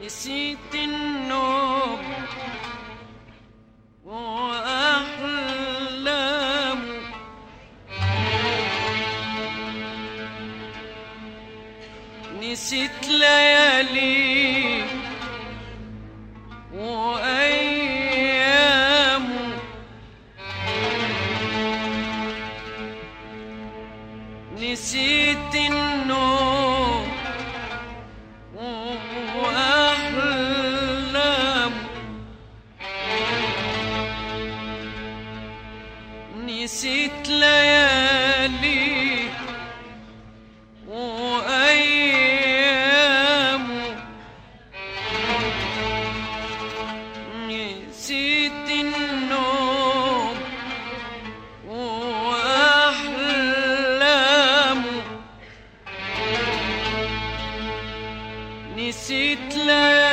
نسيت النوم وأحلامه، نسيت ليالي وأيامه، نسيت النوم وأحلامه، نسيت ليالي وأيامه، نسيت النوم وأحلامه، نسيت ليالي